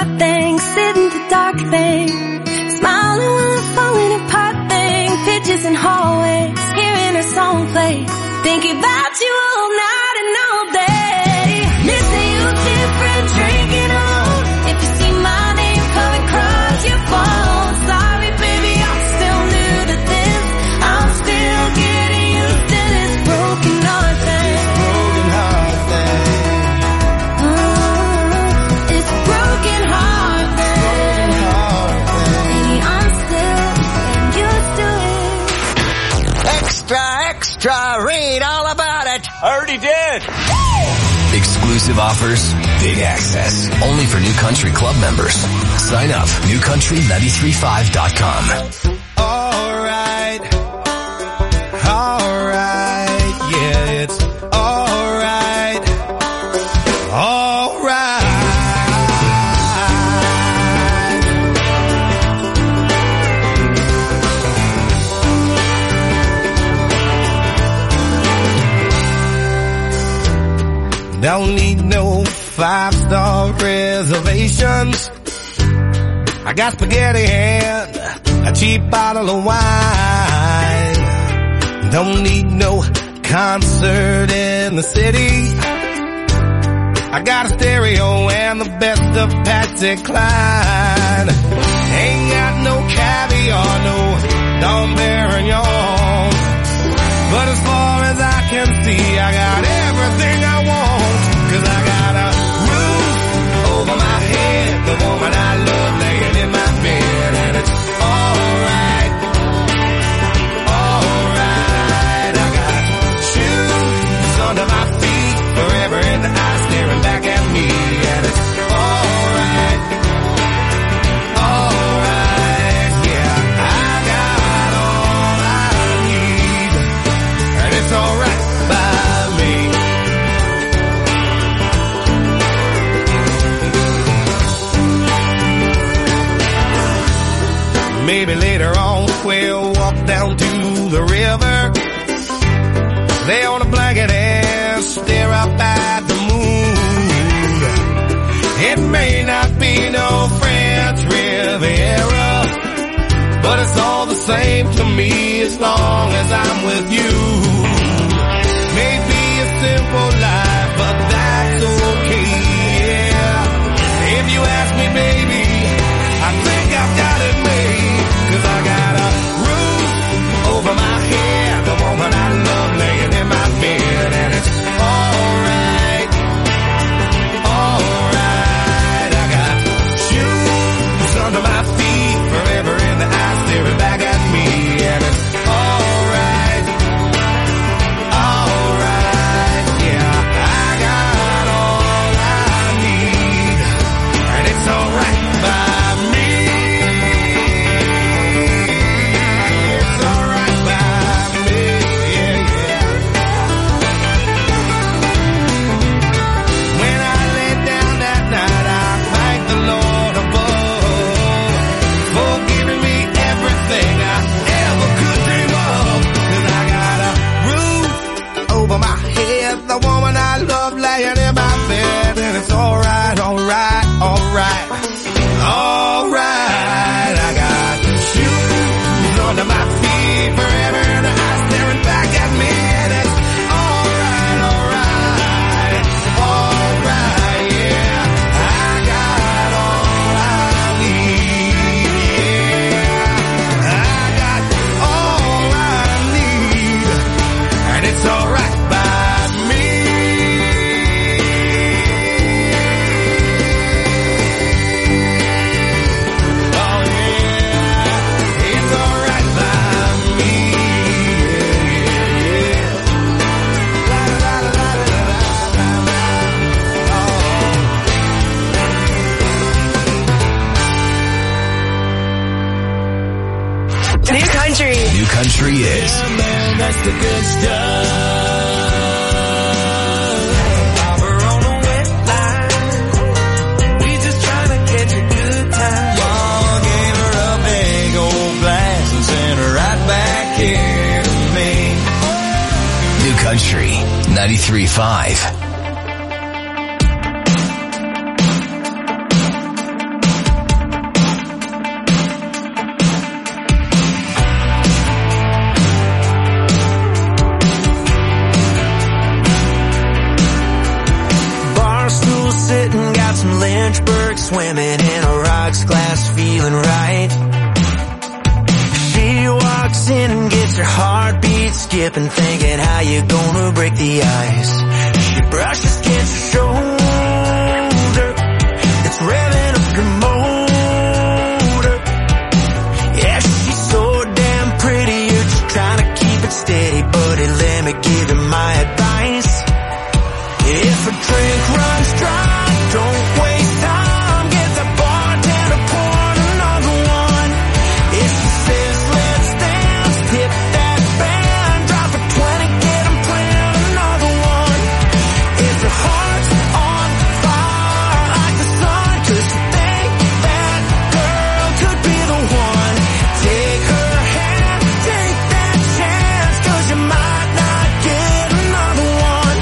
hot thing, sitting the dark thing, smiling while I'm falling apart thing, pictures in hallways, hearing her song play, thinking about you all night and all day. Missing you different, drinking alone. If you see my name coming across your phone, sorry baby, I'm still new to this. I'm still getting used to this broken heart thing. Broken heart thing. It's broken heart thing. Baby, I'm still getting used to it. Extra, extra, read all about it. Already did. Exclusive offers, big access, only for New Country Club members. Sign up, newcountry935.com. Alright, alright, yeah, it's alright, alright. Don't need no 5-star reservations. I got spaghetti and a cheap bottle of wine. Don't need no concert in the city. I got a stereo and the best of Patsy Cline. Ain't got no caviar, no Dom Perignon. But as far as I can see, I got everything I want. 'Cause I got a roof over my head, the woman I love laying in my bed, and it's alright, alright. I got shoes under my feet, forever in the eyes staring back at me, and it's alright, alright. Yeah, I got all I need, and it's alright by me. Maybe later on we'll walk down to the river, lay on a blanket and stare up at the moon. It may not be no French Riviera, but it's all the same to me as long as I'm with you. Maybe a simple life, but that's okay, yeah. If you ask me, baby, I think I've got it made. 'Cause I got a roof over my head, the woman I love laying in my bed, and it's alright, alright. I got shoes under my feet, forever in the eyes staring back at me, and it's alright, alright. Yeah, I got all I need, and it's alright by me. The woman I love laying in my bed, and it's alright, alright, alright, alright. I got shoes under my feet, forever in the eyes staring back at me, and it's alright, alright, alright, yeah. I got all I need, yeah. I got all I need, and it's alright. New Country is. Yeah, man, that's the good stuff. While we're on the wet line, we just trying to catch a good time. Mama gave her a big old glass and sent her right back here to me. New Country 93.5. swimming in a rocks glass, feeling right. She walks in and gets her heartbeat skipping, thinking how you gonna break the ice. She brushes against her shoulder, it's revving up her motor. Yeah, she's so damn pretty, you're just trying to keep it steady. Buddy, let me give you my advice. If a drink runs dry, don't waste time, get the bartender, pour another one. If she says let's dance, tip that band, drop a 20, get 'em playing another one. If your heart's on fire like the sun, 'cause you think that girl could be the one, take her hand, take that chance, 'cause you might not get another one.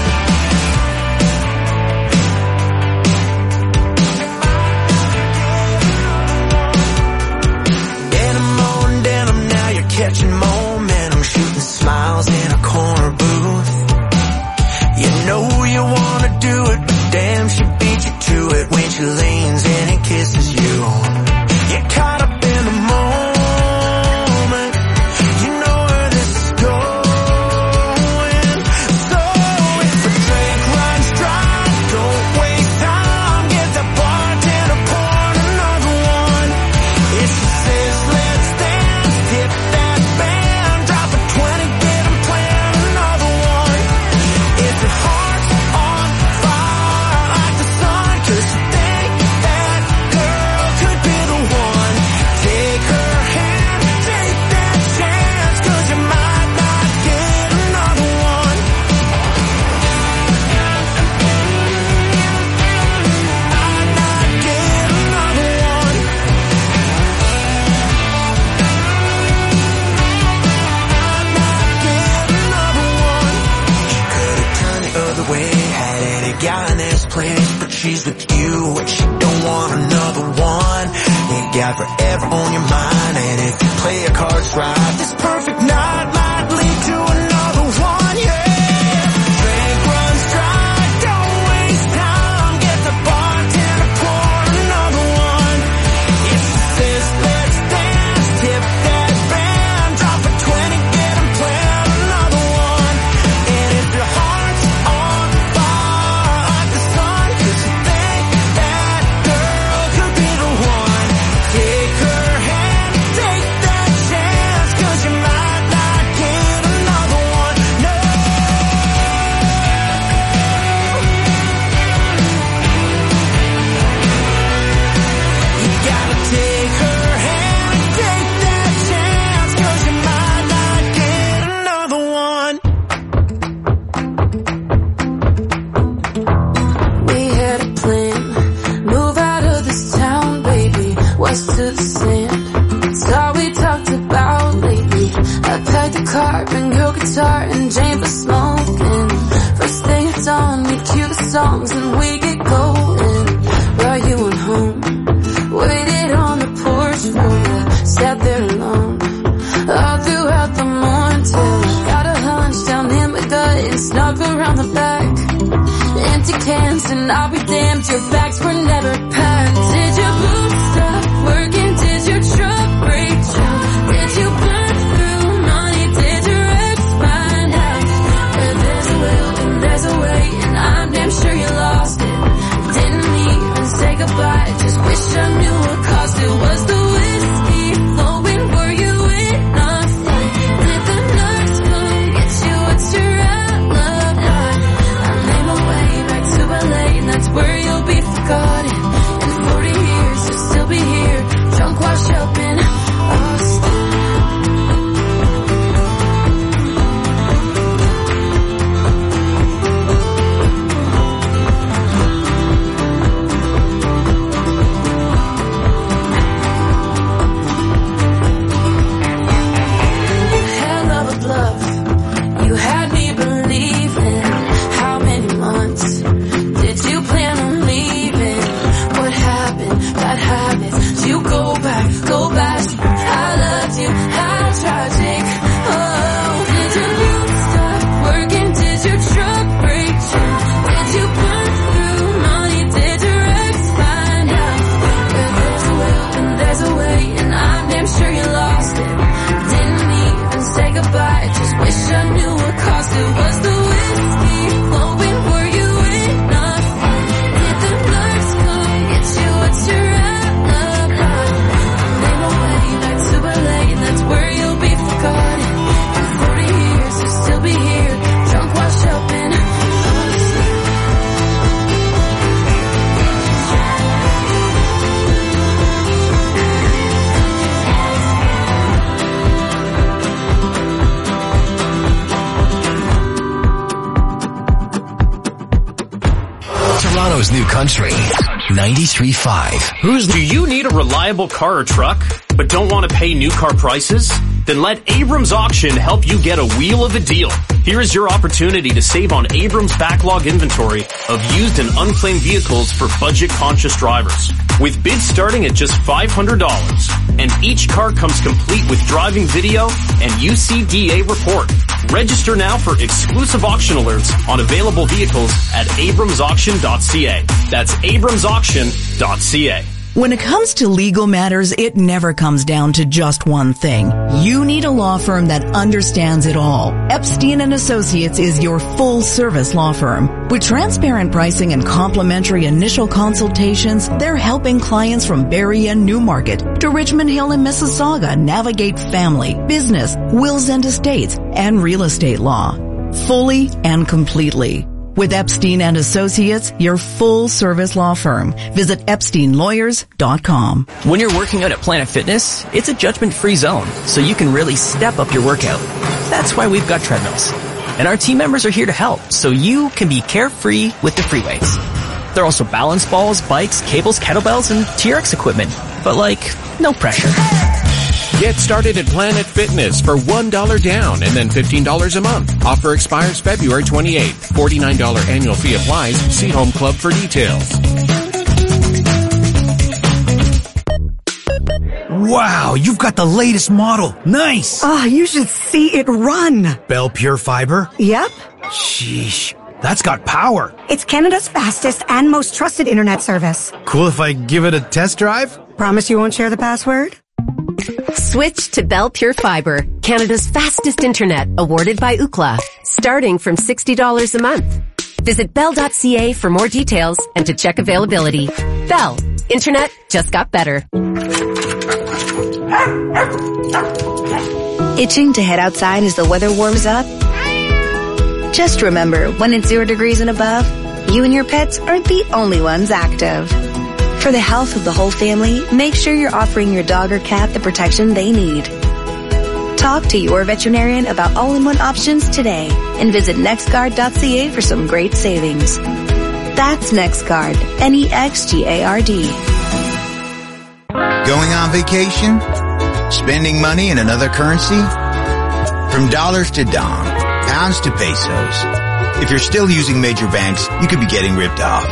Denim, now you're catching momentum, shooting smiles in a corner booth. You know you wanna do it, but damn, she beat you to it when she leans in and kisses you. You're caught up in the moment, you know where this is going. So if a drink runs dry, don't waste time, get the bartender, pour another one. If she says let's dance, tip that band, drop a 20, get 'em playing another one. If your heart's on fire like the sun, 'cause you think that girl could be the one, take her hand, take that chance, 'cause you might not get another one. Might not get another one. She could've turned the other way, had any guy in this place, but she's with you and she don't want another one. You got forever on your mind, and if you play your cards right, this perfect night might lead to another one. Yeah, drink runs dry, don't waste time, get the bartender, pour another one. If she says let's dance, tip that band, drop a 20, get 'em playing another one. And if your heart's on fire like the sun, 'cause you think that girl could be the one, take her hand, take that chance, 'cause you might not get another one. No. You gotta take her hand, take that chance, 'cause you might not get another one. We had a plan, move out of this town, baby, west to the sand. It's all we talked about lately. I packed the car, bring your guitar, and Jane for smoking. First thing it's on, we cue the songs and we get going. Brought you on home, waited on the porch for you, sat there alone all throughout the morning till I got a hunch down in my gut and snuck around the back. Empty cans and I'll be damned, your bags were never packed. Did your boots stop working? Did your truck break down? Did you burn through money? Did your ex find out? Where there's a will and there's a way, and I'm damn sure you lost it. Didn't even say goodbye, just wish I knew what caused it. Was the whiskey flowing? Were you in a fight? Did the nurse come get you? What's your alibi? I made my way back to LA, and that's where you'll be forgotten. Country 93.5. Do you need a reliable car or truck, but don't want to pay new car prices? Then let Abrams Auction help you get a wheel of a deal. Here is your opportunity to save on Abrams' backlog inventory of used and unclaimed vehicles for budget-conscious drivers. With bids starting at just $500, and each car comes complete with driving video and UCDA report. Register now for exclusive auction alerts on available vehicles at abramsauction.ca. That's abramsauction.ca. When it comes to legal matters, it never comes down to just one thing. You need a law firm that understands it all. Epstein & Associates is your full-service law firm. With transparent pricing and complimentary initial consultations, they're helping clients from Barrie and Newmarket to Richmond Hill and Mississauga navigate family, business, wills and estates, and real estate law. Fully and completely. With Epstein & Associates, your full-service law firm. Visit EpsteinLawyers.com. When you're working out at Planet Fitness, it's a judgment-free zone, so you can really step up your workout. That's why we've got treadmills. And our team members are here to help, so you can be carefree with the free weights. There are also balance balls, bikes, cables, kettlebells, and TRX equipment. But no pressure. Get started at Planet Fitness for $1 down and then $15 a month. Offer expires February 28th. $49 annual fee applies. See Home Club for details. Wow, you've got the latest model. Nice. Oh, you should see it run. Bell Pure Fiber? Yep. Sheesh, that's got power. It's Canada's fastest and most trusted internet service. Cool if I give it a test drive? Promise you won't share the password? Switch to Bell Pure Fiber, Canada's fastest internet, awarded by Ookla, starting from $60 a month. Visit bell.ca for more details and to check availability. Bell, internet just got better. Itching to head outside as the weather warms up? Just remember, when it's 0 degrees and above, you and your pets aren't the only ones active. For the health of the whole family, make sure you're offering your dog or cat the protection they need. Talk to your veterinarian about all-in-one options today and visit nextguard.ca for some great savings. That's NextGuard, NEXGARD. Going on vacation? Spending money in another currency? From dollars to dong, pounds to pesos. If you're still using major banks, you could be getting ripped off.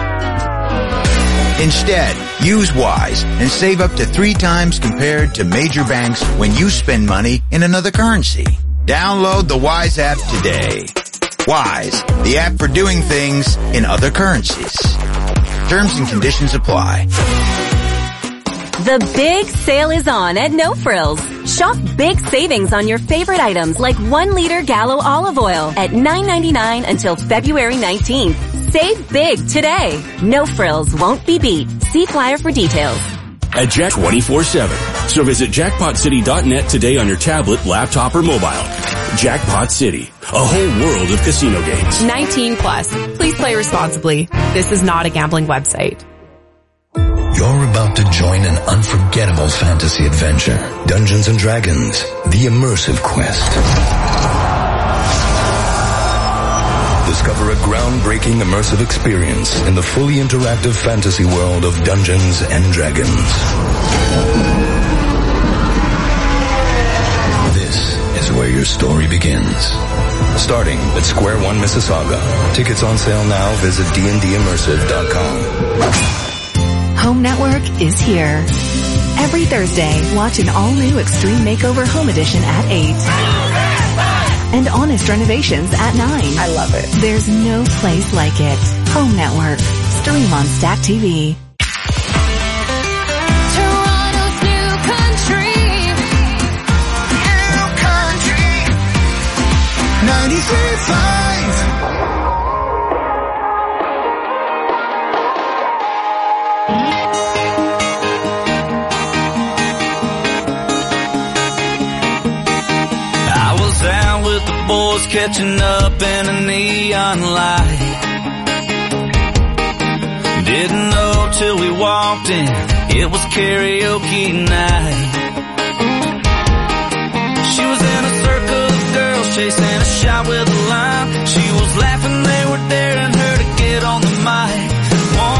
Instead, use Wise and save up to 3 times compared to major banks when you spend money in another currency. Download the Wise app today. Wise, the app for doing things in other currencies. Terms and conditions apply. The big sale is on at No Frills. Shop big savings on your favorite items like 1 liter Gallo olive oil at $9.99 until February 19th. Save big today. No Frills won't be beat. See flyer for details. At Jack 24/7. So visit jackpotcity.net today on your tablet, laptop, or mobile. Jackpot City, a whole world of casino games. 19 plus. Please play responsibly. This is not a gambling website. You're about to join an unforgettable fantasy adventure. Dungeons & Dragons, the immersive quest. Discover a groundbreaking immersive experience in the fully interactive fantasy world of Dungeons & Dragons. This is where your story begins. Starting at Square One Mississauga. Tickets on sale now. Visit dndimmersive.com. Home Network is here. Every Thursday, watch an all-new Extreme Makeover Home Edition at 8. And Honest Renovations at 9. I love it. There's no place like it. Home Network. Stream on Stack TV. Toronto's new country. New country. 93.5. Boys catching up in a neon light. Didn't know till we walked in, it was karaoke night. She was in a circle of girls chasing a shot with a lime. She was laughing, they were daring her to get on the mic.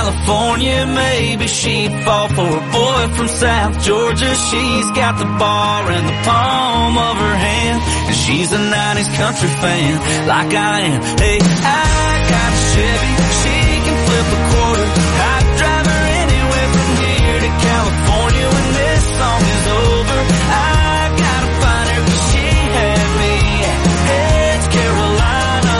California, maybe she'd fall for a boy from South Georgia. She's got the bar in the palm of her hand, and she's a 90s country fan like I am. Hey, I got a Chevy, she can flip a quarter. I'd drive her anywhere from here to California when this song is over. I gotta find her 'cause she had me at Heads, Carolina.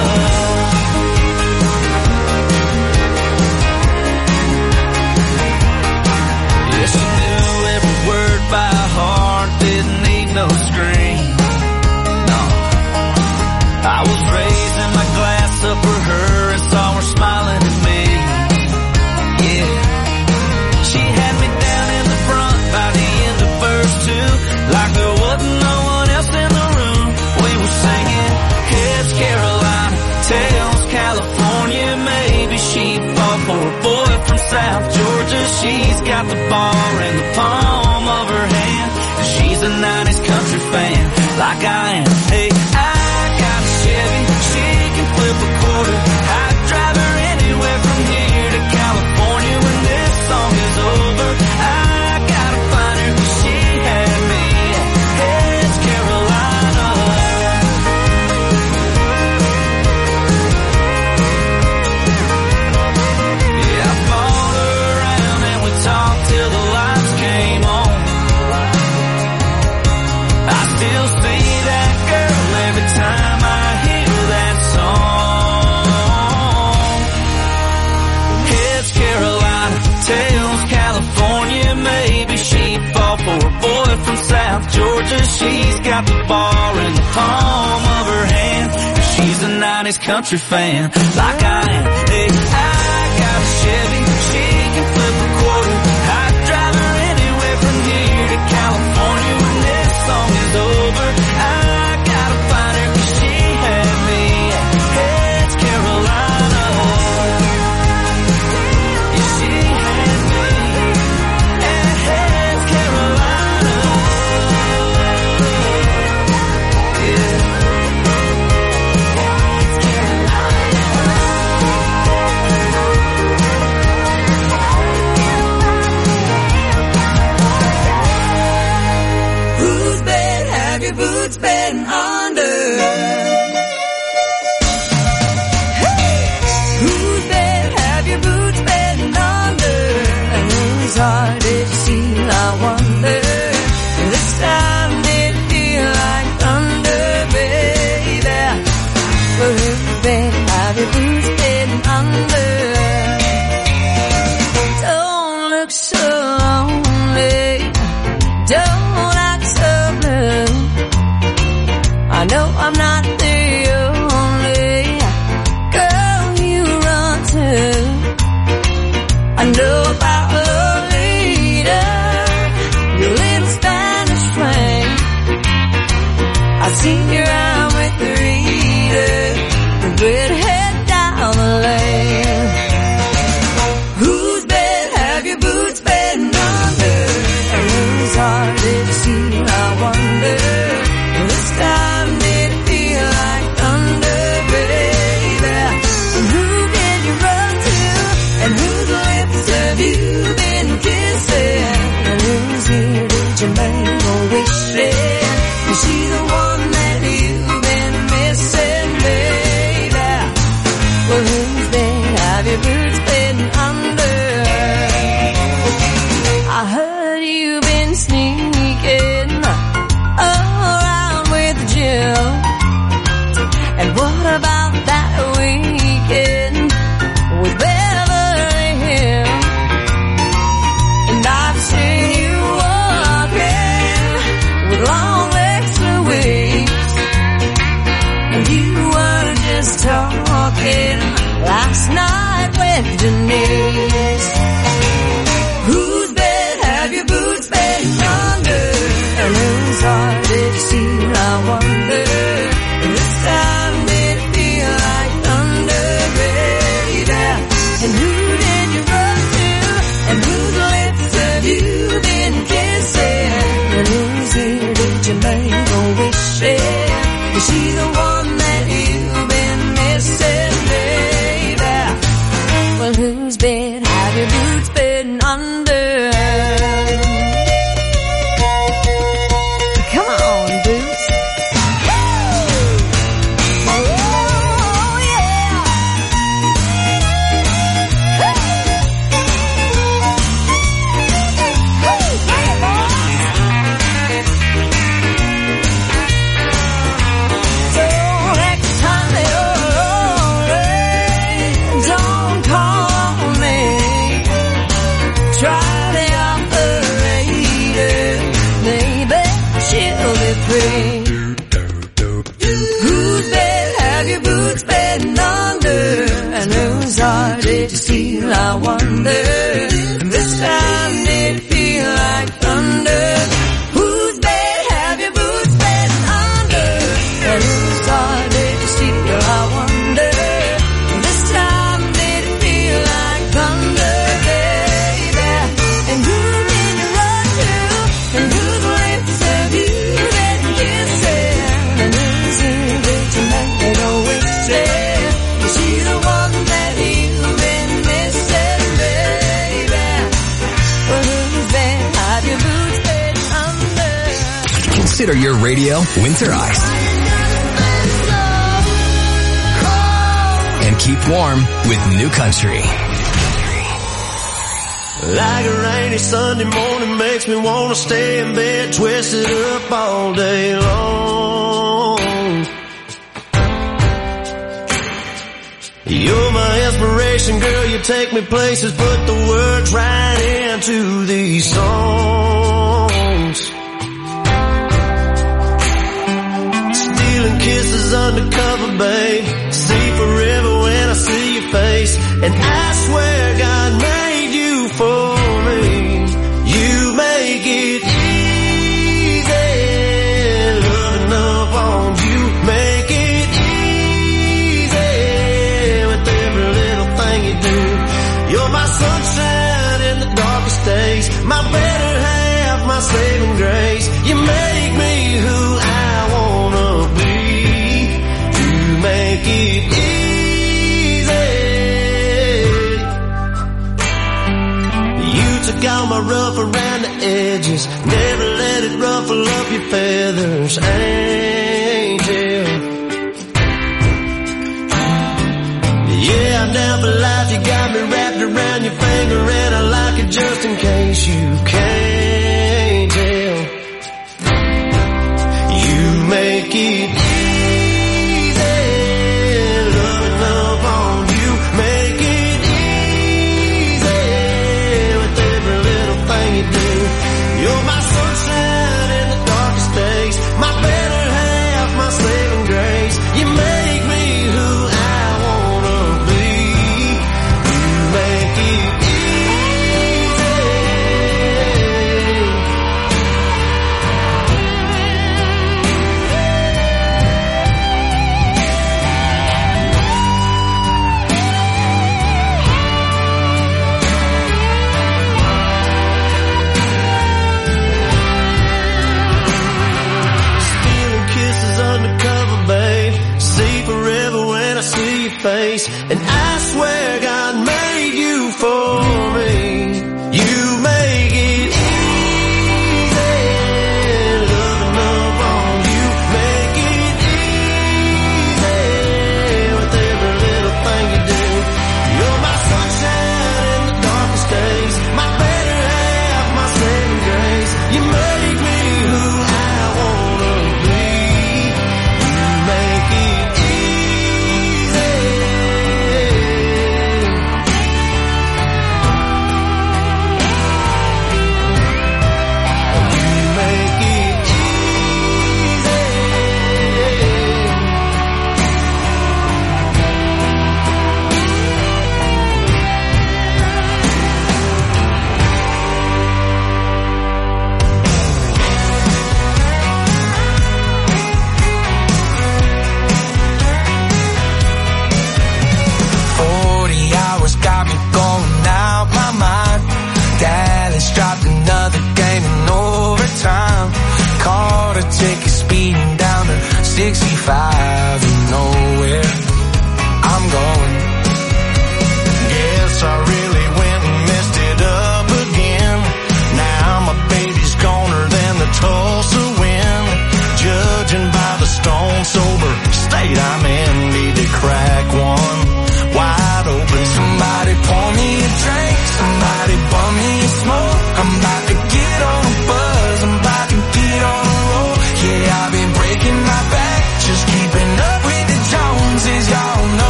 Yeah, she knew every word by heart, didn't need no screen. No, I was raising my glass up for her and saw her smiling at me. Yeah, she had me down in the front by the end of verse 2, like there wasn't no one else in the room. We were singing Heads, Carolina, Tails, California. Maybe she'd fall for a boy from South Georgia. She's got the bar in the palm of her hand, and she's a 90s country fan like I am. Hey, I got a Chevy, she can flip a quarter. I'd drive her anywhere from here to California when this song is over. I gotta find her 'cause she had me at Heads, Carolina. Yeah, I followed her around and we talked till the lights came on. I still see that girl every time I hear that song. Heads, Carolina, Tails, California. Maybe she'd fall for a boy from South Georgia. She's got the bar in the palm of her hand, and she's a 90s country fan like I am. Hey, I got a Chevy, she can flip a quarter. I'd drive her anywhere from here to California when this song is over. I gotta find her 'cause she had me at Heads, Carolina. Yeah, she had me at Heads, Carolina. Yeah. Whose bed have your boots been under? Whose bed have your boots been under? And whose heart did you see? I wonder. This time did it feel like thunder, baby? Well, whose bed have your boots been under? Don't look so lonely. Don't act so blue. I know I'm not the only girl you run to. I know about a leader, your little Spanish flame. I've seen you around with the reader, the redhead down the lane. Whose bed have your boots been under? And whose heart did you see? I wonder. This time did it feel like thunder, baby? And who did you run to? And whose lips have you been kissing? And whose ear did you make a wish in? Is she the one that you've been missing, baby? Well, whose bed have your boots been under? I heard you've been sneaking around with Jill. And what about that weekend with Beverly Hills? And I've seen you walking with long legs Louise. And you were just talking last night with Denise. Whose bed have your boots been under? And whose heart did you see? I wonder. This time did it feel like thunder, baby? And who did you run to? And whose lips have you been kissing? And whose ear did you make a wish in? Is she the one that you've been missing, baby? Well, whose bed have your boots been under? And whose heart did you steal, I wonder? And this time did it feel like thunder? Whose bed have your boots been under? And whose heart did you steal, I wonder? And this time did it feel like thunder, baby? And who did you run to? And whose lips have you been kissing? And whose ear did you make no whistle? Is she the one that you've been missing, baby? Well, whose bed have your boots been under? Consider your radio winter ice. And keep warm with New Country. Like a rainy Sunday morning makes me want to stay in bed, twisted up all day long. You're my inspiration, girl, you take me places, put the words right into these songs. Stealing kisses undercover, babe, see forever when I see your face. And I swear God made you for me. You make it easy, loving up on you, make it easy with every little thing you do. You're my sunshine in the darkest days, my better half, my saving grace. You make me who I wanna be. You make it easy. Took all my rough around the edges, never let it ruffle up your feathers, angel. Yeah, I'm down for life, you got me wrapped around your finger, and I like it just in case you can't tell. You make it easy, loving up on you, make it you do. You're my sunshine in the darkest days, my better half, my saving grace. You make me who I wanna be. You make it face, and I swear God made you for me. You make it easy, loving up on you, make it easy with every little thing you do. You're my sunshine in the darkest days, my better half, my saving grace. You make me who I wanna be. You make it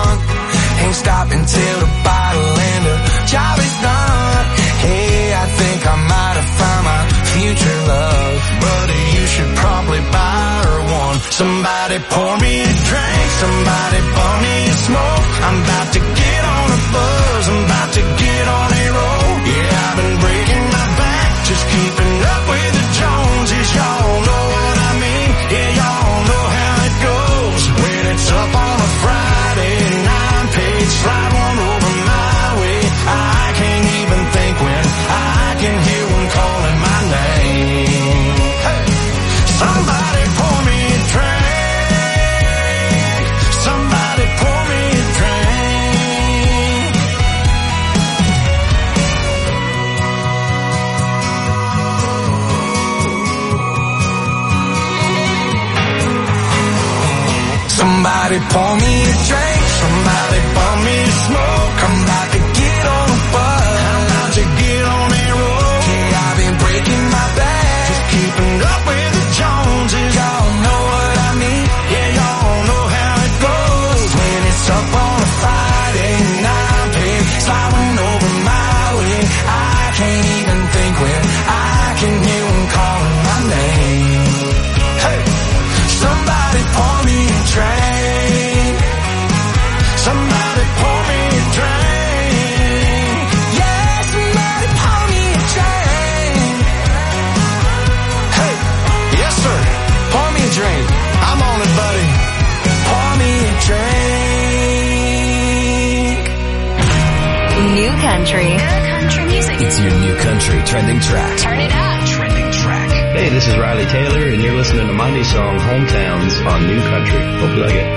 month. Ain't stopping till the bottle and the job is done. Hey, I think I might have found my future love. Buddy, you should probably buy her one. Somebody pour me a drink, somebody pour me a smoke. I'm about to get on a buzz, I'm about to get on a roll. Yeah, I've been breaking my back, just keeping up with the Joneses. Y'all know what I mean, yeah, y'all know how it goes. When it's up on a Friday, 9-page slide one over my way. I can't even think when I can hear one calling my name. Hey, somebody pour me a drink, somebody pour me a drink. Somebody pour me a drink, somebody pour me a smoke. I'm about to get on a bus, I'm about to get on a roll. Yeah, I've been breaking my back, just keeping up with the Joneses. Y'all know what I mean, yeah, y'all know how it goes. When it's up on a Friday, 9-page sliding over my way. I can't even think when I can hear one calling my name. Hey, somebody pour me a drink, somebody pour me a drink. Yeah, somebody pour me a drink. Hey, yes sir, pour me a drink. I'm on it, buddy. Pour me a drink. New country. Good country music. It's your new country trending track. Turn it up. Trending track. Hey, this is Riley Taylor, and you're listening to Monday song Hometowns on New Country. Hope you like it.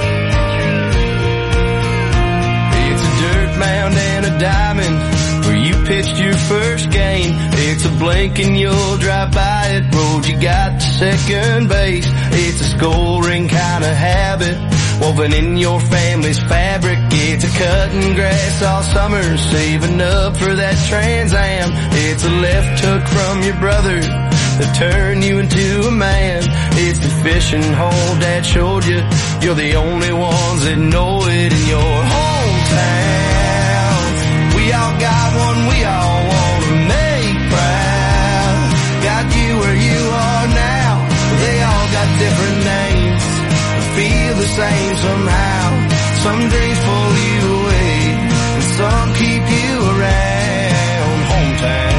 It's a dirt mound and a diamond where you pitched your first game. It's a blink and you'll drive by it. Road you got to second base. It's a skull ring kind of habit woven in your family's fabric. It's a cutting grass all summer, saving up for that Trans Am. It's a left hook from your brother that turned you into a man. It's the fishing hole Dad showed you. You're the only ones that know it in your hometown. We all got one we all want to make proud. Got you where you are now. They all got different names, but feel the same somehow. Some dreams pull you away, and some keep you around. Hometown.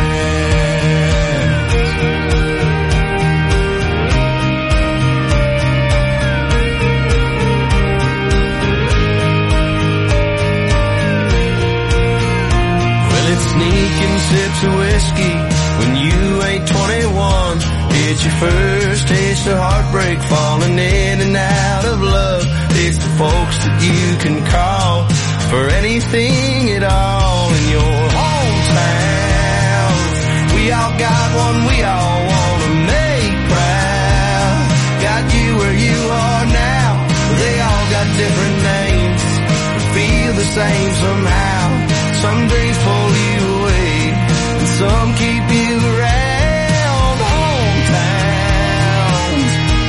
Sneaking sips of whiskey when you ain't 21. It's your first taste of heartbreak, falling in and out of love. It's the folks that you can call for anything at all in your hometown. We all got one we all want to make proud. Got you where you are now. They all got different names, but feel the same somehow. Some dreams pull you away, and some keep you around. Hometowns.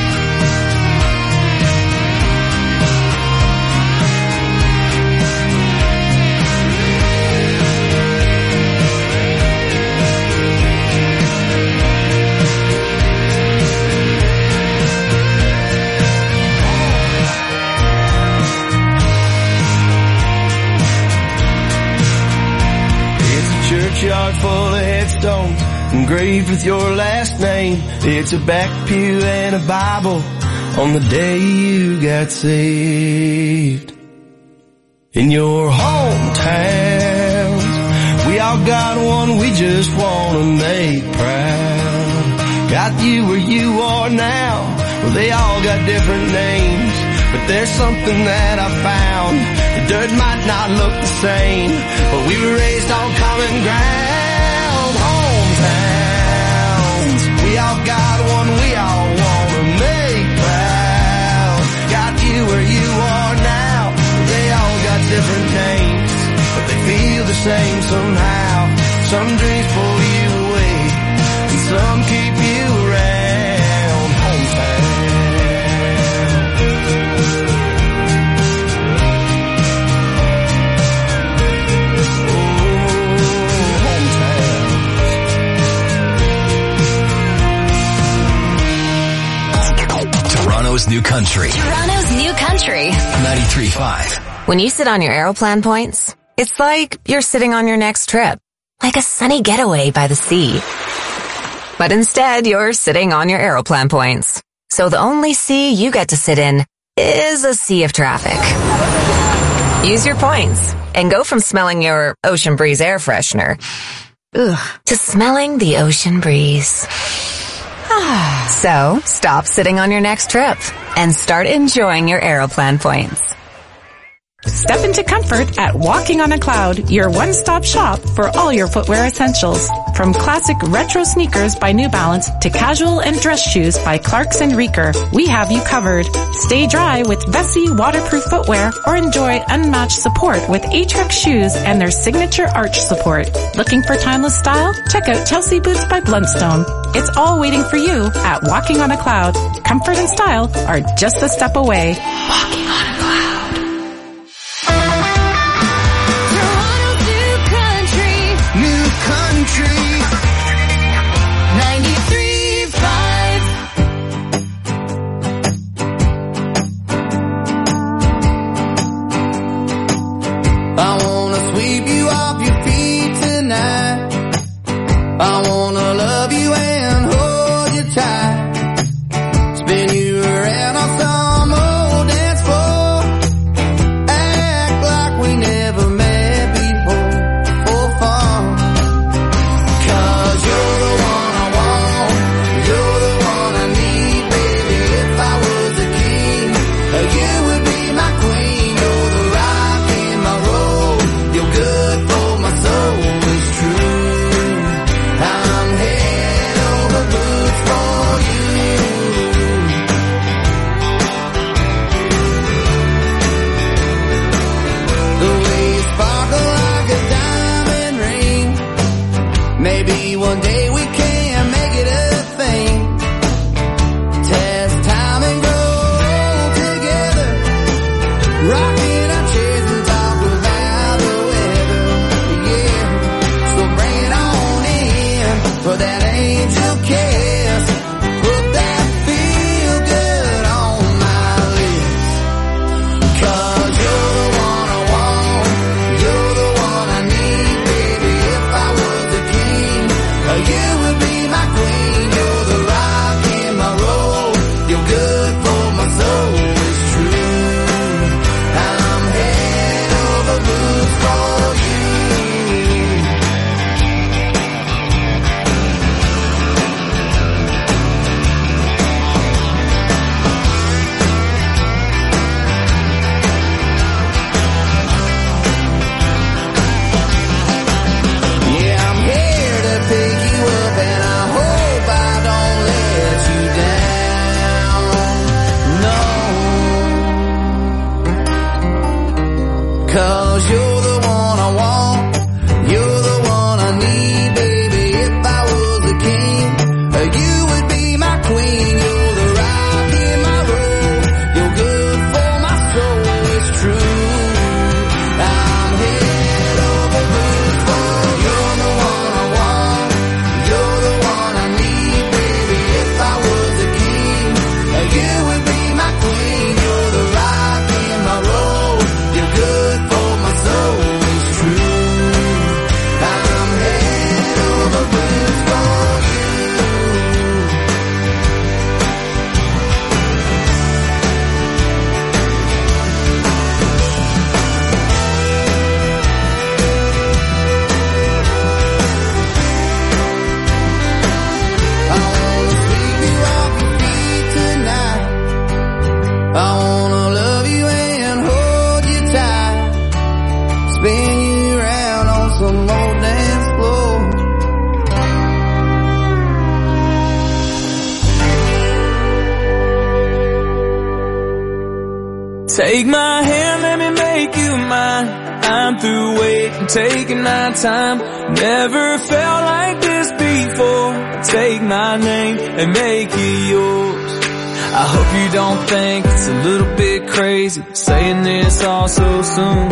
Churchyard full of headstones engraved with your last name. It's a back pew and a Bible on the day you got saved. In your hometowns, we all got one we just want to make proud. Got you where you are now. Well, they all got different names, but there's something that I found. The dirt might not look the same, but we were raised on common ground. Hometowns, we all got one we all want to make proud. Got you where you are now. They all got different names, but they feel the same somehow. Some dreams pull you away, and some keep you around. Hometown. Toronto's new country. Toronto's new country. 93.5. When you sit on your Aeroplan points, it's like you're sitting on your next trip. Like a sunny getaway by the sea. But instead, you're sitting on your Aeroplan points. So the only sea you get to sit in is a sea of traffic. Use your points and go from smelling your Ocean Breeze air freshener to smelling the ocean breeze. So, stop sitting on your next trip and start enjoying your Aeroplan points. Step into comfort at Walking on a Cloud, your one-stop shop for all your footwear essentials. From classic retro sneakers by New Balance to casual and dress shoes by Clarks and Reeker, we have you covered. Stay dry with Vessi waterproof footwear or enjoy unmatched support with Atrax shoes and their signature arch support. Looking for timeless style? Check out Chelsea Boots by Bluntstone. It's all waiting for you at Walking on a Cloud. Comfort and style are just a step away. Walking on a Cloud. Take my hand, let me make you mine. I'm through waiting, taking my time. Never felt like this before. Take my name and make it yours. I hope you don't think it's a little bit crazy saying this all so soon.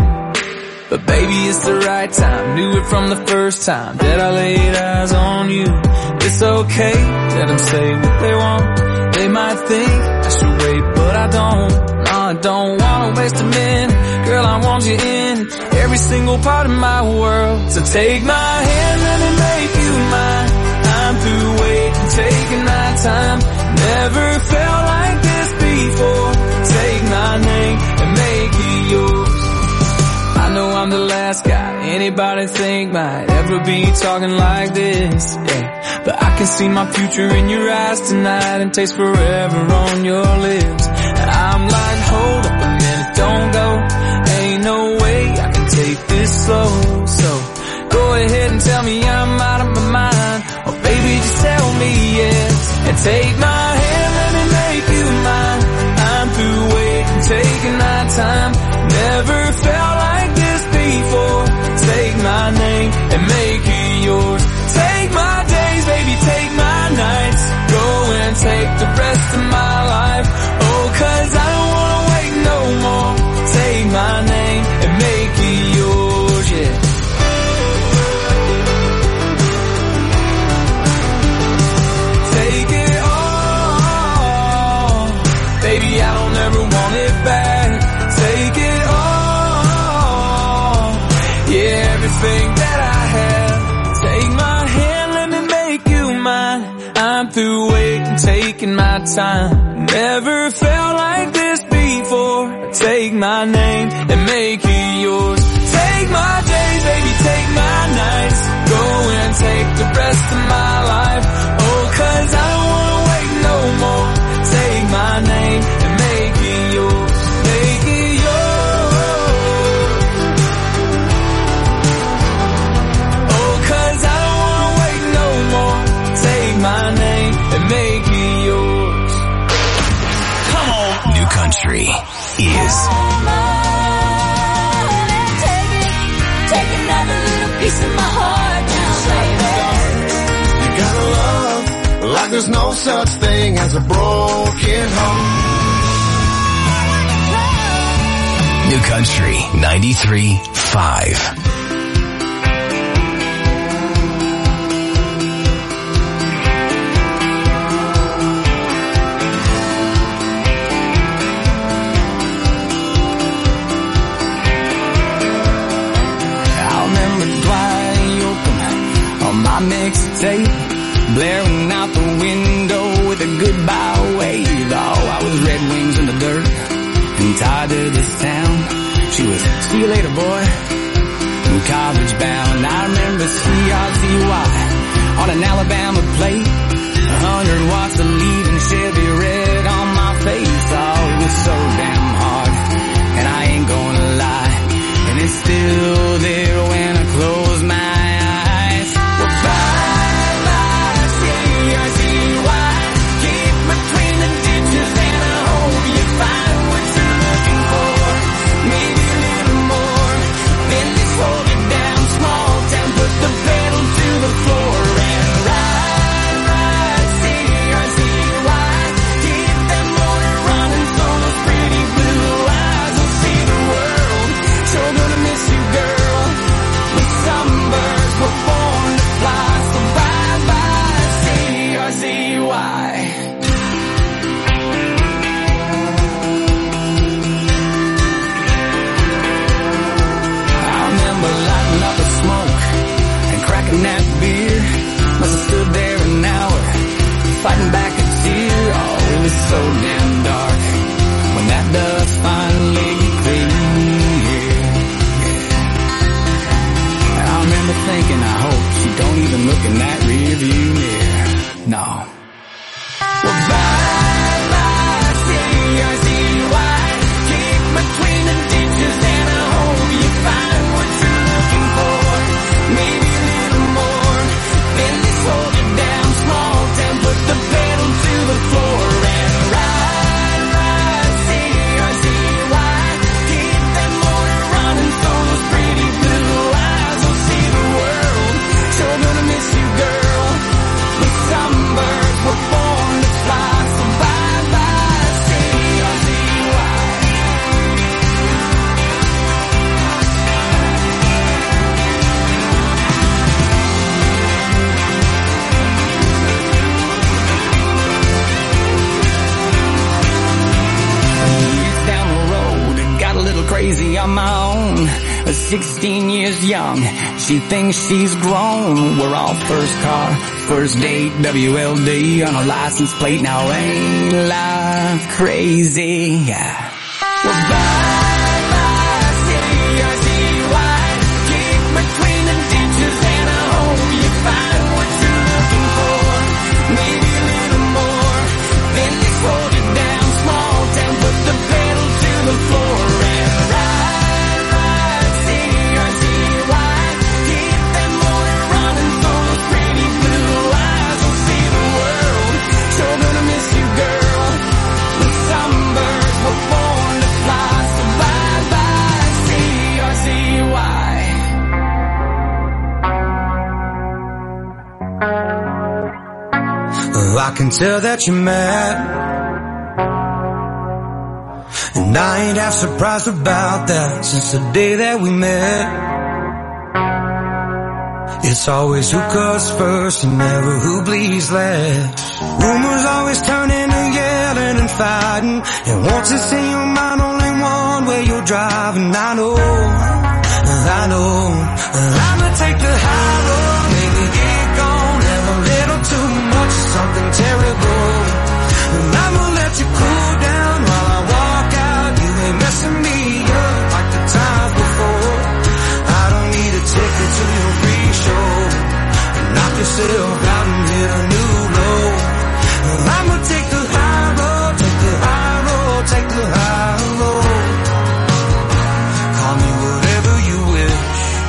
But baby, it's the right time. Knew it from the first time that I laid eyes on you. It's okay, let them say what they want. They might think I should wait, but I don't wanna waste a minute. Girl, I want you in every single part of my world. So take my hand, let me make you mine. I'm through waiting, taking my time. Never felt like this before. Take my name and make it yours. I know I'm the last guy anybody think might ever be talking like this, yeah. But I can see my future in your eyes tonight and taste forever on your lips. I'm like, hold up a minute, don't go. Ain't no way I can take this slow. So go ahead and tell me I'm out of my mind. Oh baby, just tell me yes. And take my hand, let me make you mine. I'm through waiting, taking my time. Never felt like this before. Take my name and make it yours. Take my days, baby, take my nights. Go and take the rest of my life. Oh, 'cause I don't wanna wait no more. Take my name and make it yours, yeah. Take it all. Baby, I don't ever want it back. Take it all. Yeah, everything that I have. Take my hand, let me make you mine. I'm through waiting, taking my time. Never felt like this before. Take my name and make it yours. Take my days, baby, take my nights. Go and take the rest of my life. Oh, 'cause I don't wanna wait no more. Take my name and make it yours. Make it yours. Oh, 'cause I don't wanna wait no more. Take my name and make it yours. Come on. New Country is Take another little piece of my heart now, baby. You gotta love like there's no such thing as a broken heart. New Country 93.5. My mixtape, blaring out the window with a goodbye wave. Oh, I was Red Wings in the dirt and tied to this town. She was, see you later, boy, and college bound. I remember CRZY on an Alabama plate, 100 watts of leaving Chevy red on my face. Oh, it was so damn hard, and I ain't gonna lie, and it's still there when I close my eyes. That beer, must have stood there an hour, fighting back a tear. Oh, it was so damn dark when that dust finally cleared. And I remember thinking, I hope she don't even look in that rear view mirror. No. Well, bye-bye, CRZY, kick between the ditches, and I hope you find what you're looking for. Maybe hold it down, small town, put the pedal to the floor and ride, CRZY. Keep that motor running so those pretty blue eyes will see the world. Sure gonna miss you, girl, with sunburns on my own, 16 years young. She thinks she's grown. We're all first car, first date, WLD on a license plate. Now ain't life crazy? Yeah. Well, bye-bye, C-R-C-Y. Kick between the ditches and I hope you find what you're looking for. Maybe a little more than this holding down small town. Put the pedal to the floor and ride, C-R-C-Y. Keep that motor running for those pretty blue eyes. We'll see the world. Sure gonna miss you, girl. The sunbirds were born to fly. So bye-bye, C-R-C-Y. I can tell that you're mad, and I ain't half surprised about that. Since the day that we met, it's always who cuts first and never who bleeds last. Rumors always turn into yelling and fighting, and once it's in your mind only one way you're driving. I know I'ma take the high road, maybe get gone, have a little too much of something terrible, and I'ma let you cool down while I walk out. You ain't messing me up like the times before. I don't need a ticket to your free show. Knock yourself out and hit a new low. I'ma take the high road, take the high road, take the high road. Call me whatever you wish.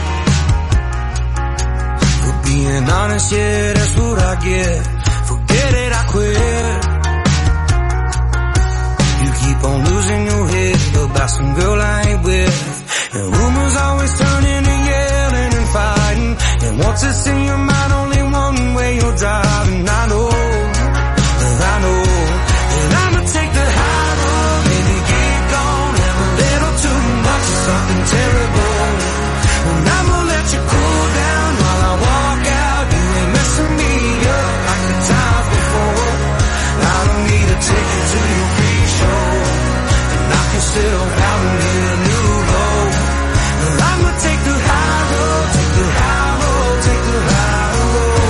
For being honest, yeah, that's what I get. Forget it, I quit. You keep on losing your head about some girl I ain't with, and rumors always turn into yelling and fighting, and once it's in your mind only one way you're driving. I know and I'ma take the high road, maybe get gone, have a little too much of something terrible, and I'ma let you cool down while I walk out. You ain't messing me up like the times before. I don't need a ticket to your free show. Knock yourself out and hit a new low. I'ma take the high road, take the high road, take the high road.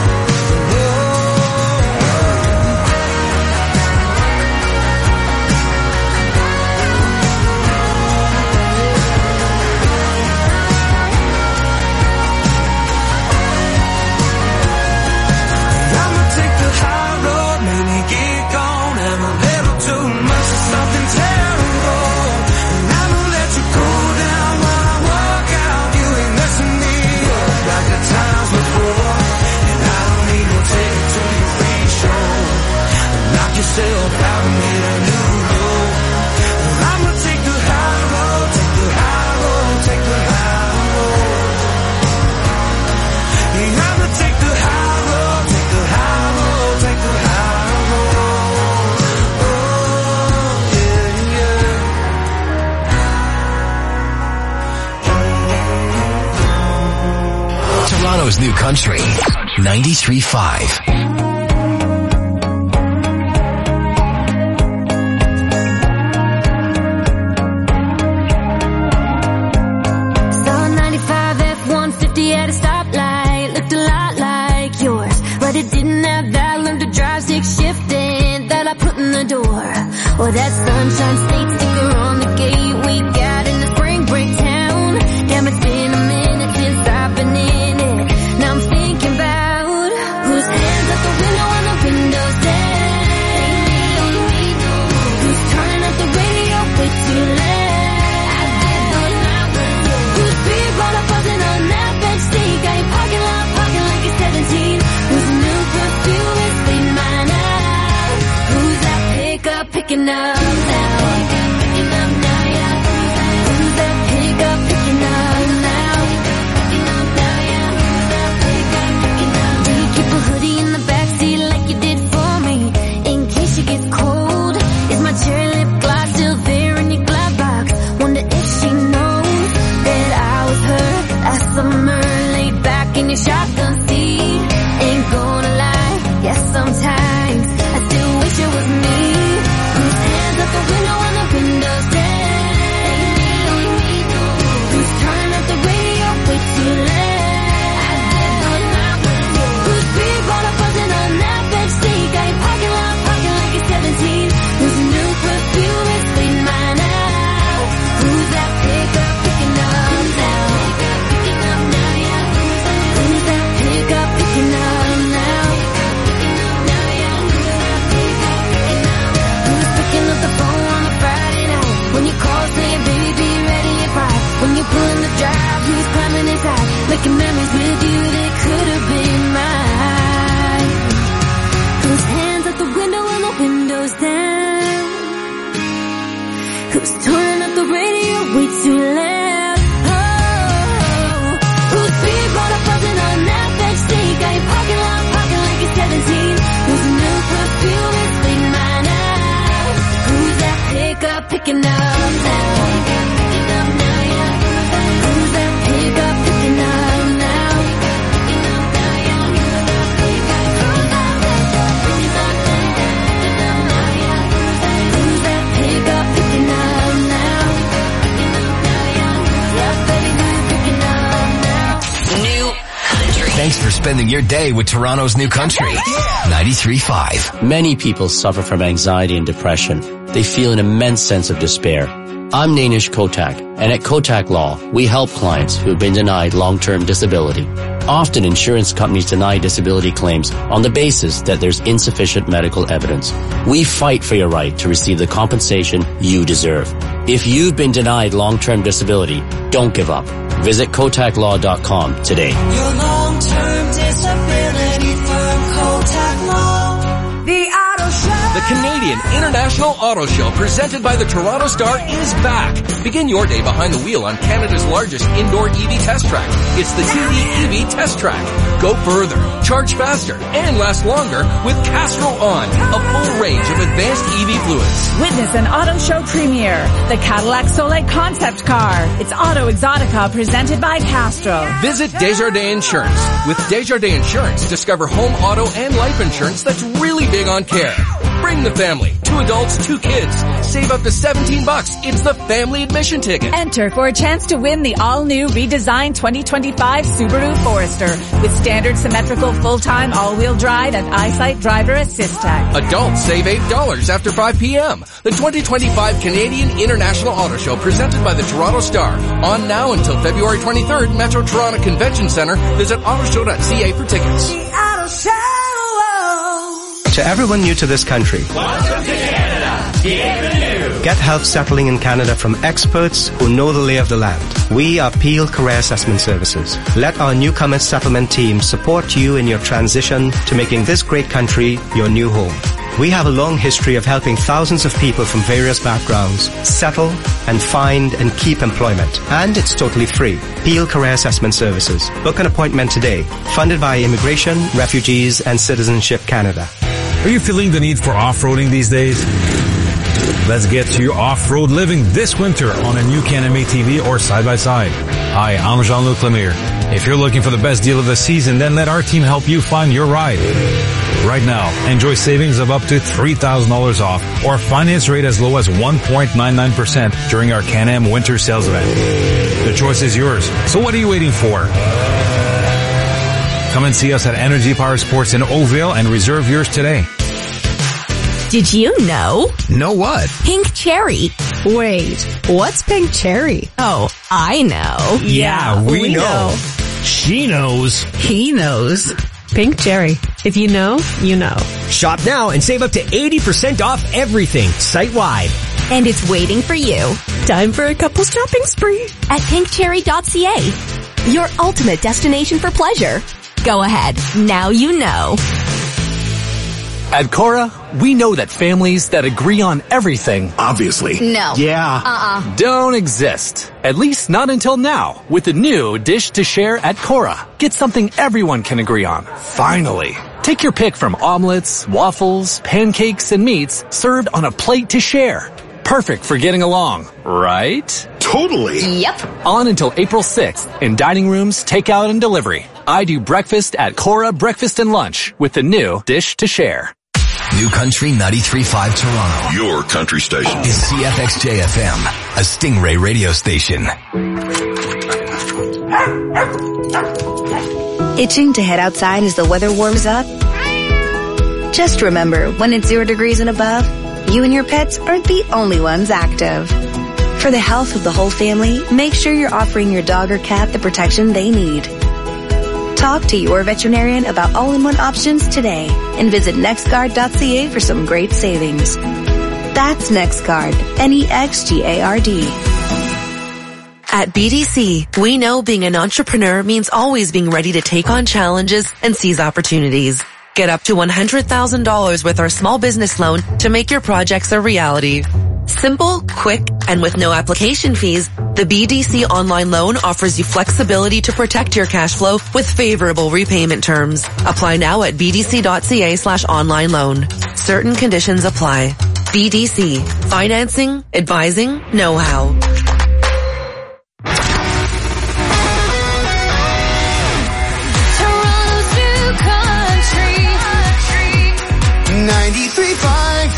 I'ma take the high road, maybe get gone, have a little too much of something terrible, and I'ma let you cool down while I walk out. You ain't messing me up like the times before, and I don't need no ticket to your free show. Knock yourself out and hit a new low. I'ma take the high road, take the high road, take the high road. Yeah, I'ma take the high road, take the high road, take the high road. Oh, yeah, yeah. Toronto's New Country, 93.5. Saw 95 F-150 at a stoplight, looked a lot like yours, but it didn't have that learn to drive stick shifting that I put in the door, or that Sunshine State sticker on the gate we got in the spring break town. Damn, it's been a minute since I've been in it. Now I'm thinking about whose hands at the window and the windows down, who's turning up the radio way too loud, whose beer bottle buzzing on that bench seat, got your parking lot parking like you're 17, whose new perfume is clean mine out, who's that pickup picking up now, picking up now, yeah, who's that pickup picking up now, picking up now, yeah, who's that pickup picking up? Do you keep a hoodie in the backseat like you did for me, in case you get cold? Is my cherry lip gloss still there in your glove box? Wonder if she knows that I was her last summer, laid back in your shotgun seat. Ain't gonna lie, yes, sometimes I still wish it was me. Whose hands up the window and the windows down, only me. making memories with you that could have been mine. Whose hands out the window and the windows down? Who's turning up the radio way too loud? Oh, whose feet brought up buzzing on that bench seat? Got your parking lot parking like you're 17. Whose new perfume is big mine out? Who's that pickup picking up now? Picking up now, yeah. Who's that pickup picking up now? Picking up now, yeah. Who's that pickup picking up now, yeah? Who's that pickup picking up now? Picking up now, yeah. Yeah, baby, who's picking up now? New Country. Thanks for spending your day with Toronto's New Country. 93.5. Many people suffer from anxiety and depression. They feel an immense sense of despair. I'm Nainish Kotak, and at Kotak Law, we help clients who have been denied long-term disability. Often insurance companies deny disability claims on the basis that there's insufficient medical evidence. We fight for your right to receive the compensation you deserve. If you've been denied long-term disability, don't give up. Visit KotakLaw.com today. Your long-term disability firm, Kotak Law. The Auto Show. The Canadian International Auto Show presented by the Toronto Star is back. Begin your day behind the wheel on Canada's largest indoor EV test track. It's the TD EV Test Track. Go further, charge faster, and last longer with Castro On, a full range of advanced EV fluids. Witness an auto show premiere, the Cadillac Soleil concept car. It's Auto Exotica presented by Castro. Visit Desjardins Insurance. With Desjardins Insurance, discover home, auto, and life insurance that's really big on care. Bring the family. 2 adults, 2 kids. Save up to $17. It's the family admission ticket. Enter for a chance to win the all-new redesigned 2025 Subaru Forester with standard symmetrical full-time all-wheel drive and EyeSight driver assist tech. Adults save $8 after 5 p.m. The 2025 Canadian International Auto Show presented by the Toronto Star. On now until February 23rd, Metro Toronto Convention Center. Visit autoshow.ca for tickets. The Auto Show. To everyone new to this country, welcome to Canada. Bienvenue. Get help settling in Canada from experts who know the lay of the land. We are Peel Career Assessment Services. Let our newcomer settlement team support you in your transition to making this great country your new home. We have a long history of helping thousands of people from various backgrounds settle and find and keep employment. And it's totally free. Peel Career Assessment Services. Book an appointment today. Funded by Immigration, Refugees and Citizenship Canada. Are you feeling the need for off-roading these days? Let's get to your off-road living this winter on a new Can-Am ATV or side-by-side. Hi, I'm Jean-Luc Lemire. If you're looking for the best deal of the season, then let our team help you find your ride. Right now, enjoy savings of up to $3,000 off or finance rate as low as 1.99% during our Can-Am winter sales event. The choice is yours. So what are you waiting for? Come and see us at Energy Power Sports in Oakville and reserve yours today. Did you know? Know what? Pink cherry. Wait, what's pink cherry? Oh, I know. Yeah, we know. She knows. He knows. Pink cherry. If you know, you know. Shop now and save up to 80% off everything, site-wide. And it's waiting for you. Time for a couple's shopping spree. At pinkcherry.ca. Your ultimate destination for pleasure. Go ahead. Now you know. At Cora, we know that families that agree on everything, obviously, no, yeah, don't exist. At least not until now. With the new Dish to Share at Cora. Get something everyone can agree on. Finally. Take your pick from omelets, waffles, pancakes, and meats served on a plate to share. Perfect for getting along, right? Totally. Yep. On until April 6th in dining rooms, takeout, and delivery. I do breakfast at Cora Breakfast and Lunch with the new Dish to Share. New Country 93.5 Toronto. Your country station. Is CFXJ FM, a Stingray radio station. Itching to head outside as the weather warms up? Just remember, when it's 0 degrees and above, you and your pets aren't the only ones active. For the health of the whole family, make sure you're offering your dog or cat the protection they need. Talk to your veterinarian about all-in-one options today and visit nextguard.ca for some great savings. That's NextGuard, NEXGARD. At BDC, we know being an entrepreneur means always being ready to take on challenges and seize opportunities. Get up to $100,000 with our small business loan to make your projects a reality. Simple, quick, and with no application fees, the BDC online loan offers you flexibility to protect your cash flow with favorable repayment terms. Apply now at bdc.ca/online loan. Certain conditions apply. BDC. Financing, advising, know-how. Toronto's new country. 93.5.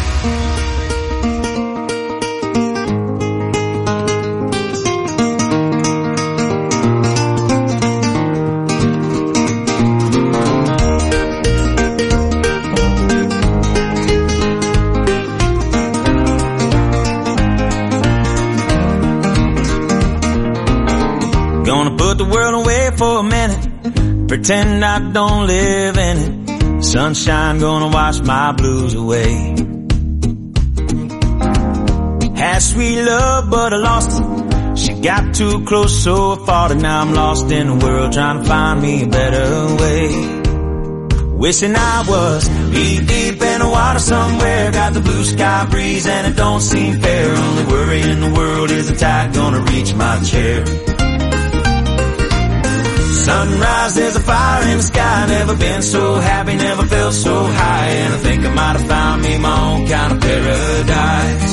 Gonna put the world away for a minute, pretend I don't live in it. Sunshine gonna wash my blues away. Had sweet love but I lost it. She got too close so I fought it. Now I'm lost in the world trying to find me a better way. Wishing I was deep in the water somewhere. Got the blue sky breeze and it don't seem fair. Only worry in the world is the tide gonna reach my chair. Sunrise, there's a fire in the sky. Never been so happy, never felt so high. And I think I might have found me my own kind of paradise.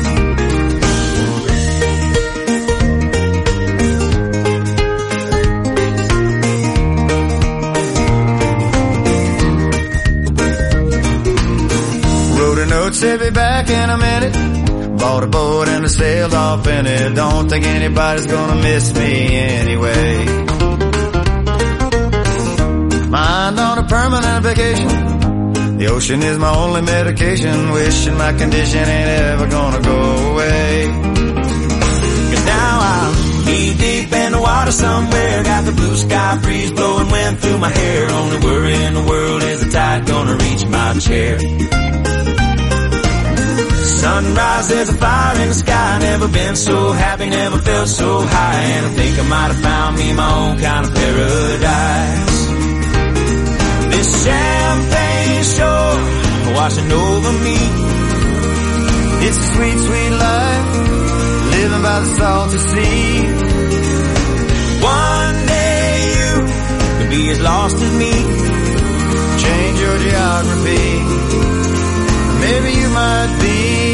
Wrote a note, said be back in a minute. Bought a boat and I sailed off in it. Don't think anybody's gonna miss me anyway. Mind on a permanent vacation. The ocean is my only medication. Wishing my condition ain't ever gonna go away. 'Cause now I'm deep in the water somewhere. Got the blue sky breeze blowing wind through my hair. Only worry in the world is the tide gonna reach my chair. Sunrise, there's a fire in the sky. Never been so happy, never felt so high. And I think I might have found me my own kind of paradise. This champagne shore washing over me. It's a sweet, sweet life, living by the salty sea. One day you could be as lost as me. Change your geography, maybe you might be.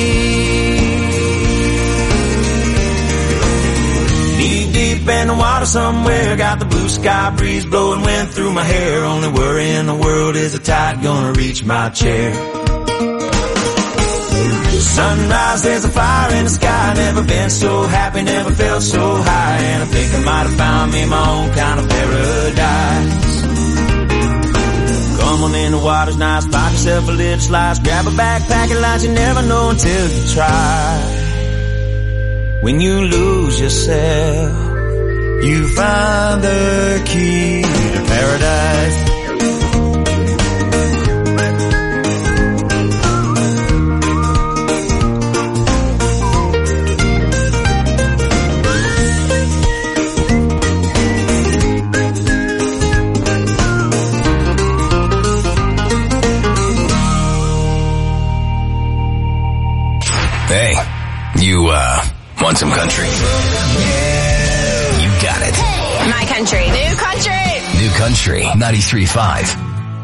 Deep in the water somewhere. Got the blue sky breeze blowing wind through my hair. Only worry in the world is the tide gonna reach my chair. Sunrise, there's a fire in the sky. Never been so happy, never felt so high. And I think I might have found me my own kind of paradise. Come on in, the water's nice. Buy yourself a little slice. Grab a backpack and lunch. You never know until you try. When you lose yourself, you find the key to paradise. Hey, you, want some country? You got it. My country. New country. New Country 93.5.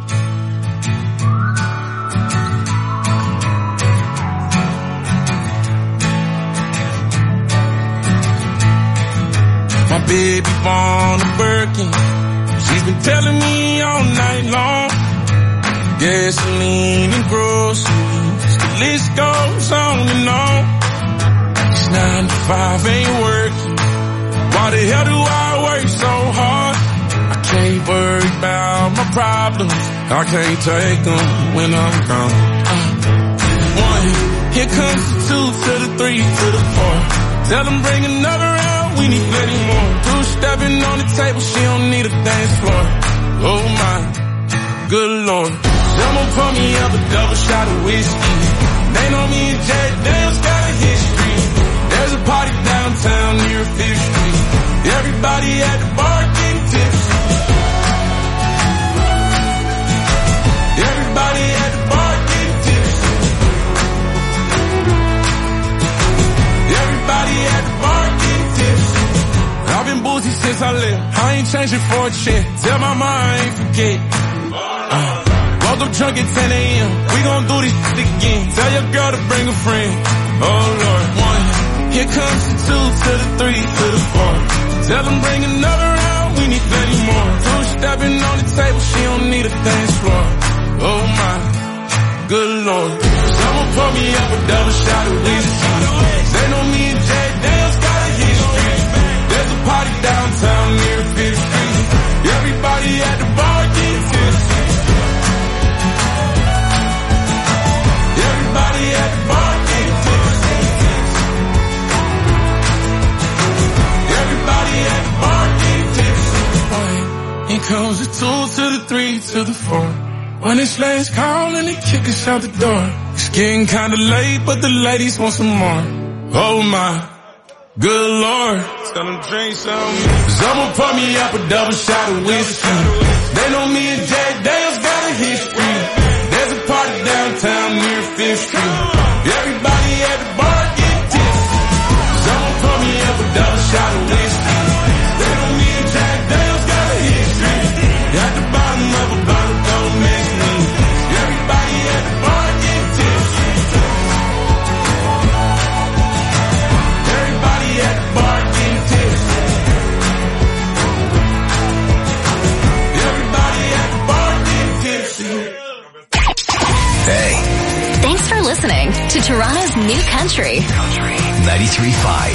My baby born a Birkin. She's been telling me all night long. Gasoline and groceries. The list goes on and on. It's 9 to 5, ain't working. Why the hell do I work so hard? I can't worry about my problems. I can't take them when I'm gone. 1, here comes the 2 to the 3 to the 4. Tell them bring another round, we need plenty more. 2 stepping on the table, she don't need a dance floor. Oh my, good Lord. Someone pour me up a double shot of whiskey. They know me and Jack Daniels got a history. There's There's a party downtown near 5th Street. Everybody at the bar getting tipsy. Everybody at the bar getting tipsy. Everybody at the bar getting tipsy. I've been boozy since I left. I ain't changing for a check. Tell my mom I ain't forget. Woke up drunk at 10 a.m. We gon' do this shit again. Tell your girl to bring a friend. Oh Lord, 1. Here comes the 2 to the 3 to the 4. Tell them bring another round. We need plenty more. 2 stepping on the table. She don't need a dance floor. Oh my, good Lord. Someone pour me up a double shot of whiskey. They know me and Jay Daniels got a history. There's a party downtown near 5th Street. Everybody at the bar getting tipsy. Everybody at the bar getting tipsy. Everybody at the bar getting tipsy. Here comes the 2 to the 3 to the 4. When it's last call and they kick us out the door. It's getting kinda late, but the ladies want some more. Oh my, good Lord. Tell them drink some. Someone pour me up a double shot of whiskey. They know me and Jack Daniels got a history. There's a party downtown near 5th Street. Everybody at the bar get tipsy. Someone pour me up a double shot of whiskey. They know me and Jack Daniels got a history. At the bottom of a bottle, don't mix me. Everybody at the bar get tipsy. Everybody at the bar get tipsy. Everybody at the bar get tipsy. Hey. Thanks for listening to Toronto's New Country. 93.5.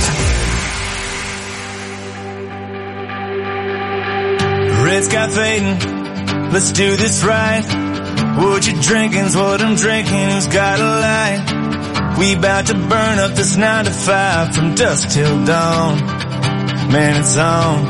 Red sky fading, let's do this right. What you drinking's what I'm drinking, who's got a light? We bout to burn up this 9 to 5 from dusk till dawn. Man, it's on.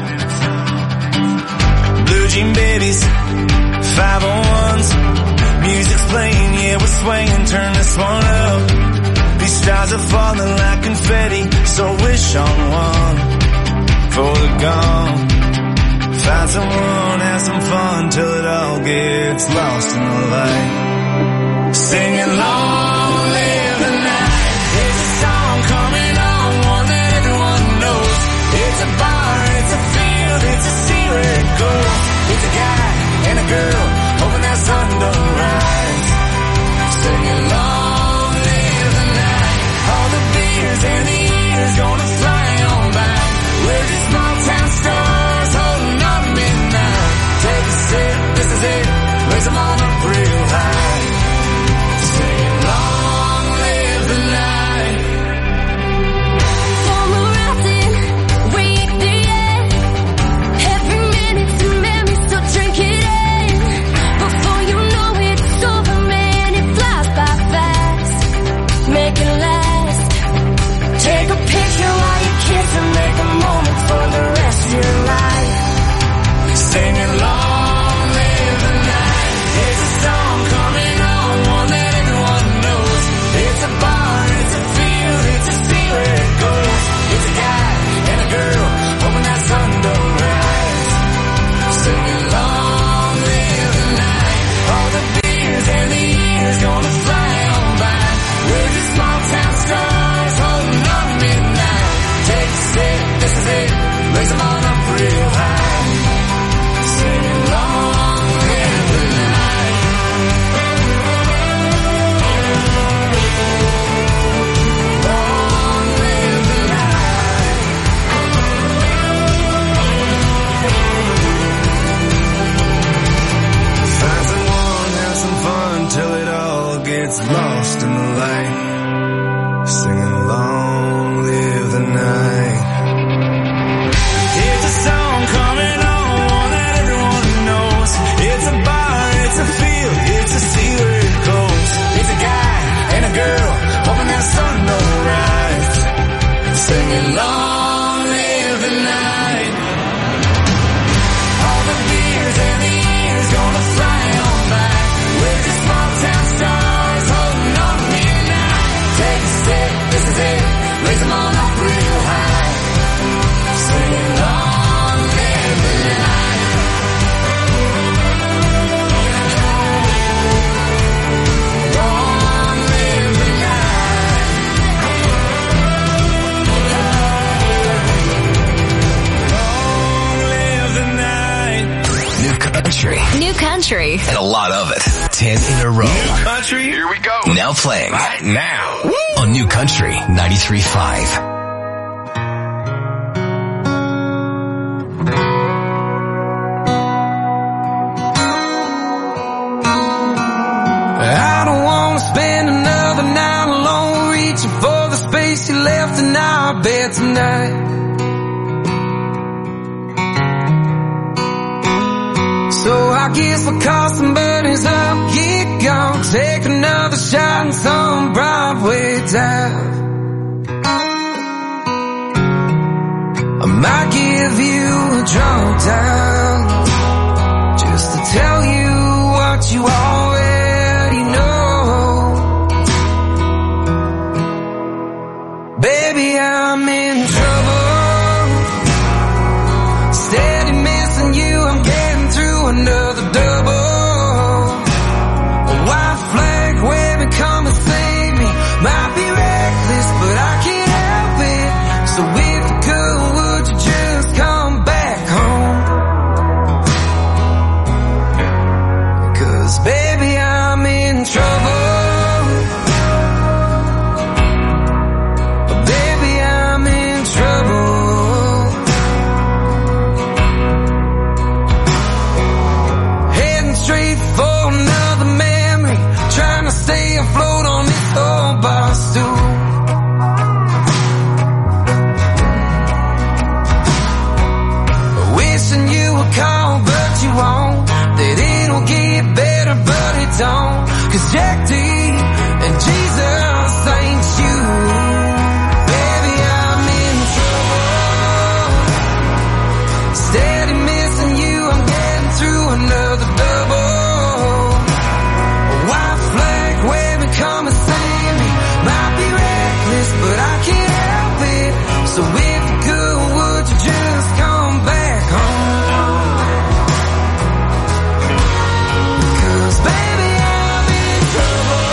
Blue jean babies, 501s. Music's playing, yeah, we're swaying, turn this one up. These stars are falling like confetti, so wish on one for the gone. Find someone, have some fun till it all gets lost in the light. Singing long live the night. It's a song coming on, one that everyone knows. It's a bar, it's a field, it's a sea where it goes. It's a guy and a girl, hoping that sun don't rise. Singing long live the night. All the beers and the years gonna fly on by. We're just small town stars holding on midnight. Take a sip, this is it. Raise them all up real high. Singing long live the night. From a rising, wake the end. Every minute's a memory, so drink it in. country. And a lot of it. 10 in a row. New country, here we go. Now playing. Right now. On New Country 93.5. I don't wanna spend another night alone, reaching for the space you left in our bed tonight. So I guess we'll call some buddies up, get gone, take another shot in some Broadway dive. I might give you a drunk dial, just to tell you what you already know. Baby, I'm in trouble, steady missing you, I'm getting through another double. A white flag waving, come and save me. Might be reckless, but I can't help it. So if you could, would you just come back home? 'Cause baby, I'm in trouble. Baby, I'm in trouble. Heading straight for another memory, trying to stay afloat on this old bar stool. Wishing you would call, but you won't. That it'll get better, but it don't. 'Cause Jack D and Jesus ain't you. Baby, I'm in trouble, steady missing you, I'm getting through another double. A white flag waving, come and save me. Might be reckless, but I can't help it. So if you could, would you just come back home? 'Cause baby, I'm in trouble.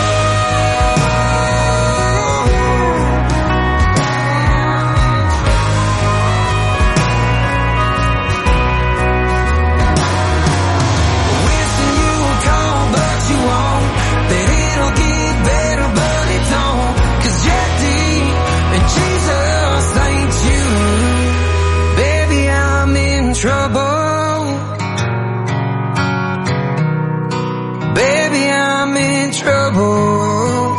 Wishing you would call, but you won't. That it'll get better, but it don't. 'Cause Jack D and Jesus ain't you. Baby, I'm in trouble. Baby, I'm in trouble.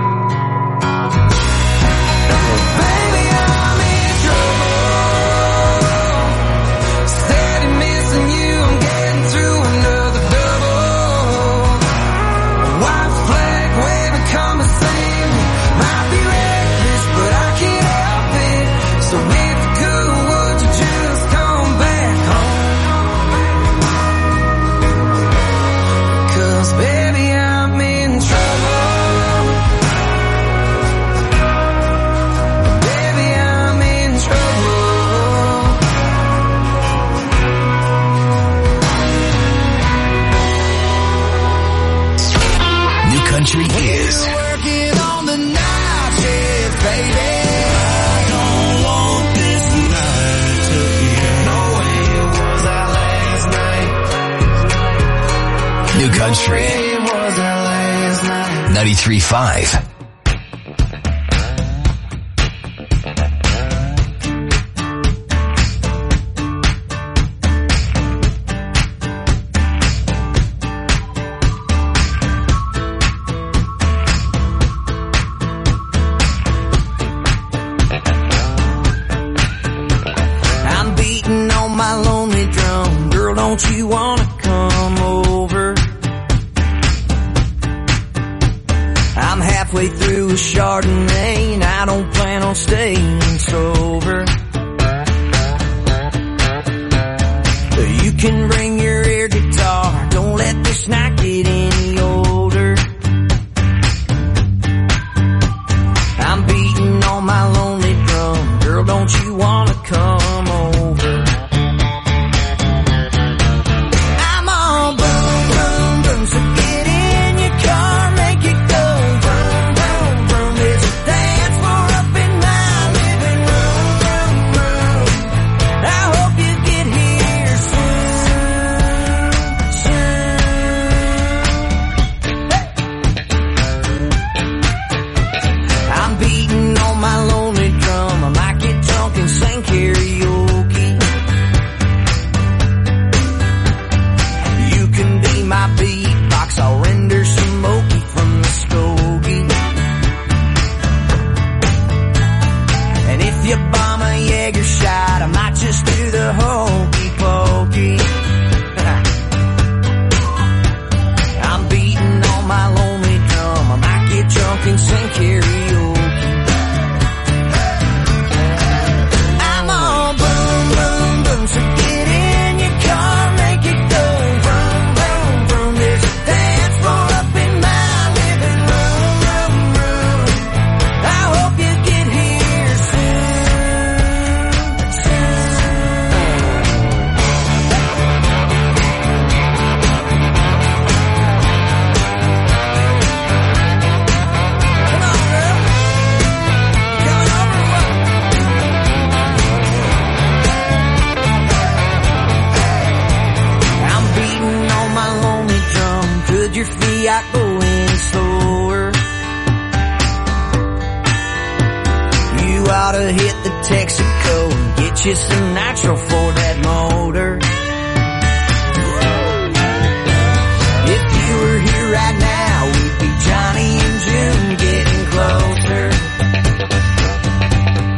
Baby, I'm in trouble. Steady missing you, I'm getting through another double. A white flag waving, come and save me. Might be reckless, but I can't help it. So if you could, would you just come back home? 'Cause baby, I'm in trouble. Baby, I'm in trouble. New Country is Working on the night shift, baby. I don't want this night to end. No way it was our last night. New Country It was our last night. 93.5. I'm beating on my lonely drum. Girl, don't you wanna come over? I'm halfway through a Chardonnay and I don't plan on staying sober. You can bring your air guitar, don't let this night get any older. I'm beating on my lonely drum. Girl, don't you wanna come over? I'm all boom, boom, boom, so get in your car, make it go boom, boom, boom. There's a dance floor up in my living room, room, room. I hope you get here soon, soon. I go any slower. You ought to hit the Texaco and get you some nitro for